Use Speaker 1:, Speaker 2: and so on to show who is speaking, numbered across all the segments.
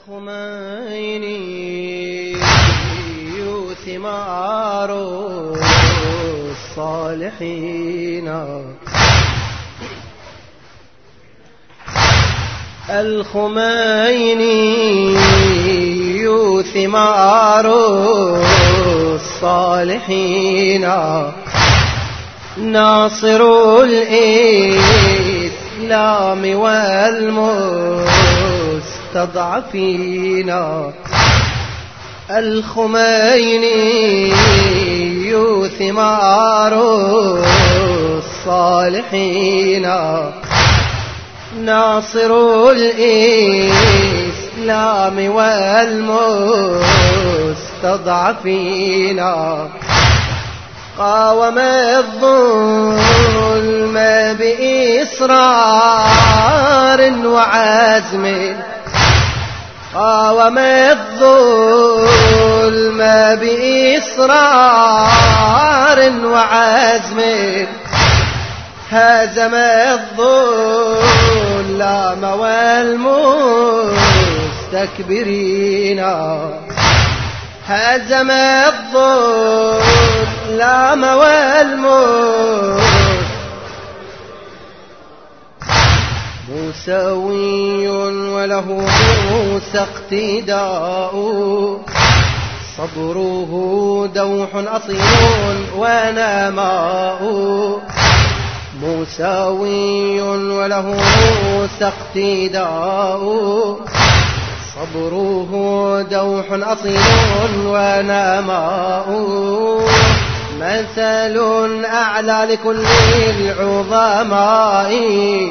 Speaker 1: الخميني ثمار الصالحين. الخميني ثمار الصالحين، ناصر الإسلام والمستضعفين. الخميني ثمار الصالحين، ناصر الإسلام والمستضعفين. قاوم الظلم بإصرار وعزم، قاوم الظلم بإصرار وعزم، هزم الظلام والمستكبرين، هزم الظلام موسوي وله موسى اقتداء، صبره دوح أصيل ونماء. موسوي وله موسى اقتداء، صبره دوح أصيل ونماء. مثل أعلى لكل العظماء،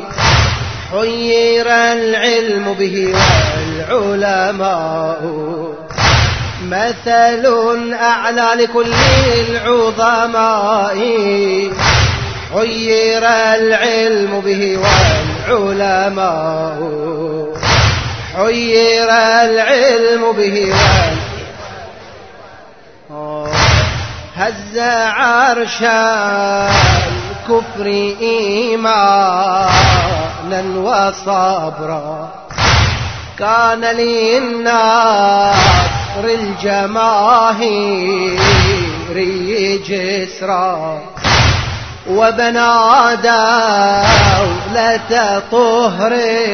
Speaker 1: حير العلم به والعلماء. مثل أعلى لكل العظماء، حير العلم به والعلماء. حير العلم به هز عرش الكفر إيمانا وصبرا، كان للنصر الجماهيري جسرا، وبنى دولة طهر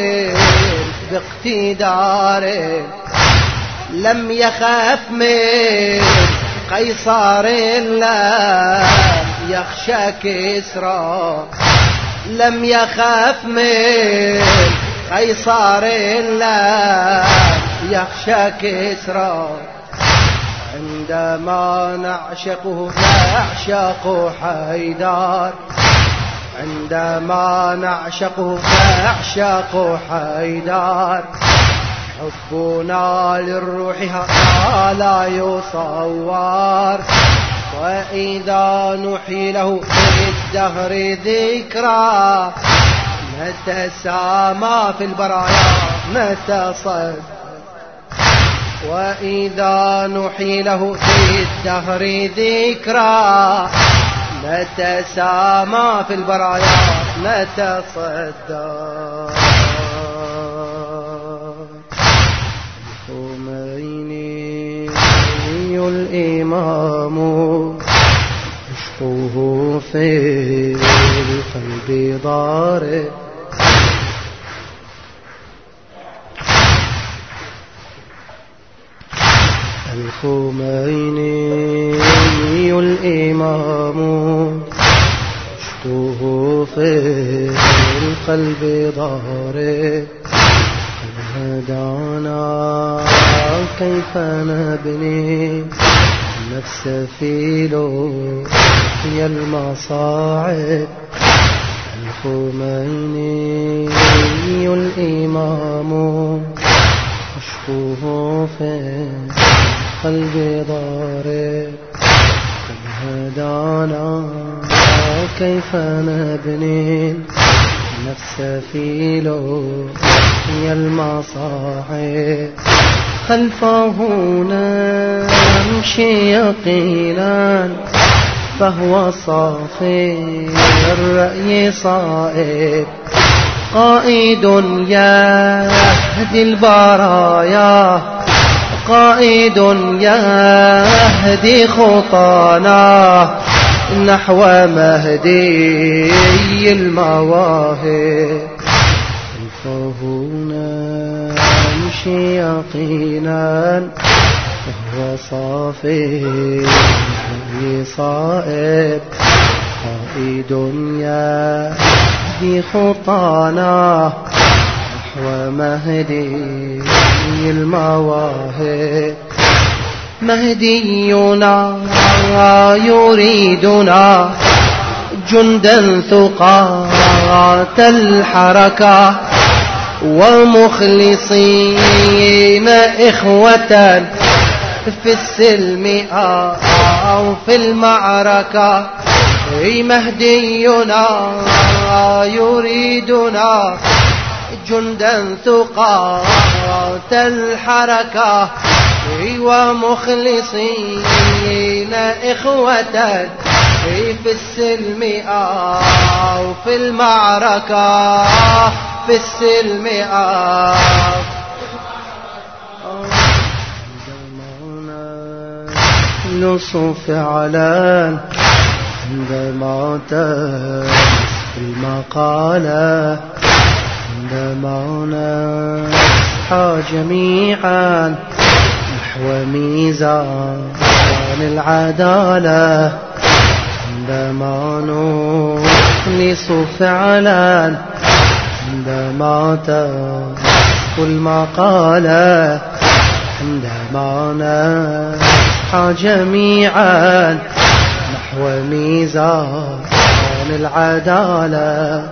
Speaker 1: باقتدار، لم يخف من قيصر لم يخشى كسرى، لم يخف من قيصر لم يخشى كسرى. عندما نعشقه نعشق حيدر، عندما نعشقه نعشق حيدر. حبنا للروح لا يصور، وإذا نحيي له في الدهر ذكرى، نتسامى في البرايا نتصد. وإذا نحيي له في الدهر ذكرى، نتسامى في البرايا نتصدى. الخميني الإمام، عشقه في القلب ضارب. الخميني الإمام، عشقه في القلب ضارب. هدانا كيف نبني النفس في لؤي المصاعب. الخميني الإمام، عشقه في القلب ضارب. هدانا كيف نبني النفس في لؤي المصاعب. خلفه نمشي يقينا، فهو صافي الرأي صائب. قائد يهدي البرايا، قائد يهدي خطانا نحو مهدي المواهب. فهنا نمشي يقينا وهو صافي صائب، قائد يهدي خطانا نحو مهدي المواهب. مهدينا يريدنا جندا ثقات الحركة، ومخلصين إخوة في السلم أو في المعركة. مهدينا يريدنا جندا ثقات الحركة، ومخلصين إخوة في السلم أو في المعركة. في السلم أو نصف فعلا عندما تسري المقالة، عندما نصحى جميعا نحو ميزان العدالة، عندما نخلص فعلا، عندما تسكو المقالة، عندما نصحى جميعا نحو ميزان العدالة.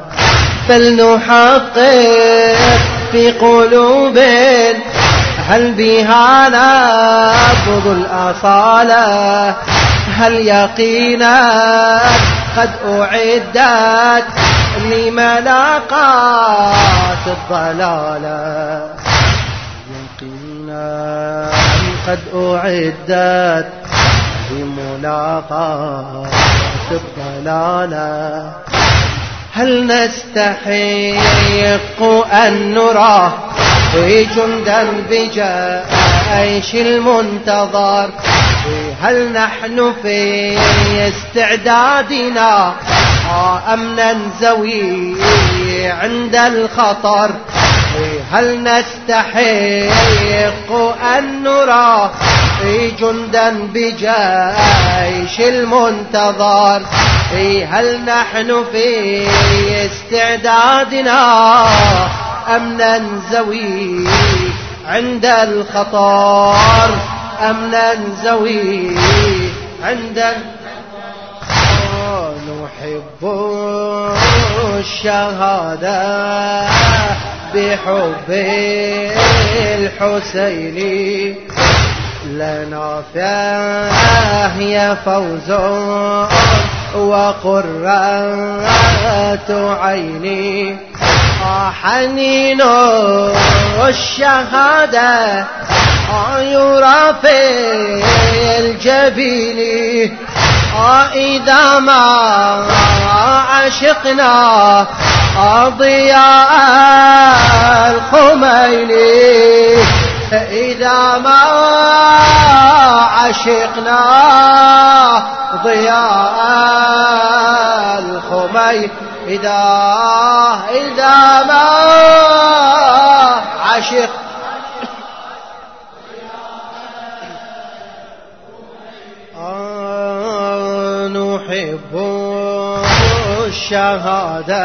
Speaker 1: فلنحقق في قلوب هل بها نبض الأصالة، هل يقينا قد أعدت لملاقات الضلالة، يقينا قد أعدت لملاقات الضلالة. هل نستحق أن نرى جندا بجيش المنتظر؟ هل نحن في استعدادنا أم ننزوي عند الخطر؟ هل نستحق أن نرى جندا بجيش المنتظر؟ هل نحن في استعدادنا أم ننزوي عند الخطر؟ أم ننزوي عند الخطر؟ نحب الشهادة بحب الحسين، لنا فيها فوز وقرة عيني. حنين الشهادة يرى في الجبين، إذا ما عشقنا ضياء الخميني، إذا ما عشقنا ضياء الخميني، إذا ما عشق نحب الشهادة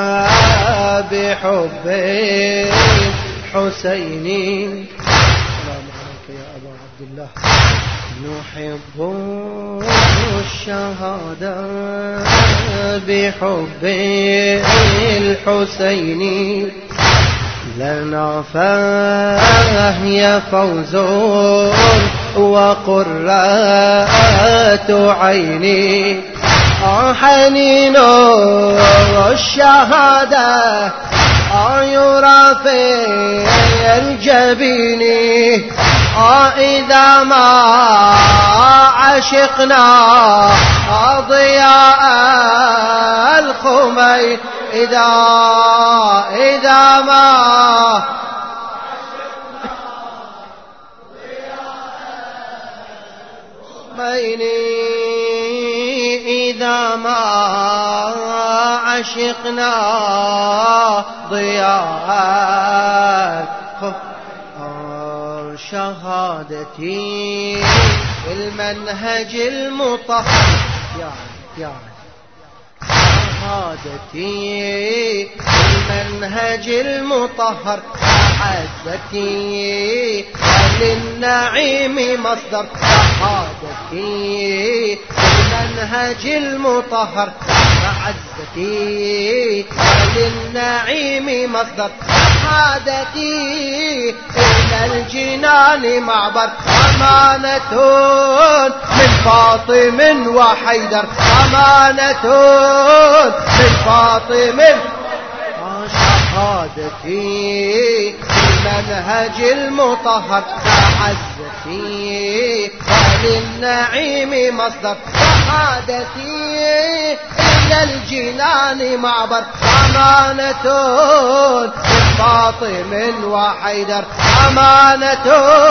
Speaker 1: بحب الحسين. السلام عليك يا أبا عبد الله. نحب الشهادة بحب الحسين، لنا فهي فوز وقرة عيني. حنين الشهادة يرى في الجبين، إذا ما عشقنا ضياء الخميني، إذا ما بيني إذا ما عشقنا ضياءك شهادتي المنهج المطهر شهادتي المنهج المطهر عزتي للنعيم مصدر شهادتي المنهج المطهر عزتي للنعيم مصدر شهادتي إلى الجنان معبر أمانة من فاطم وحيدر أمانة من فاطم شهادتي المنهج المطهر عزتي وللنعيم مصدر شهادتي إلى الجنان معبر أمانة من فاطم وحيدر أمانة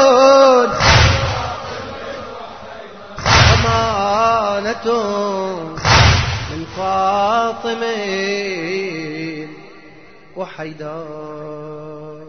Speaker 1: من فاطم وحيدر.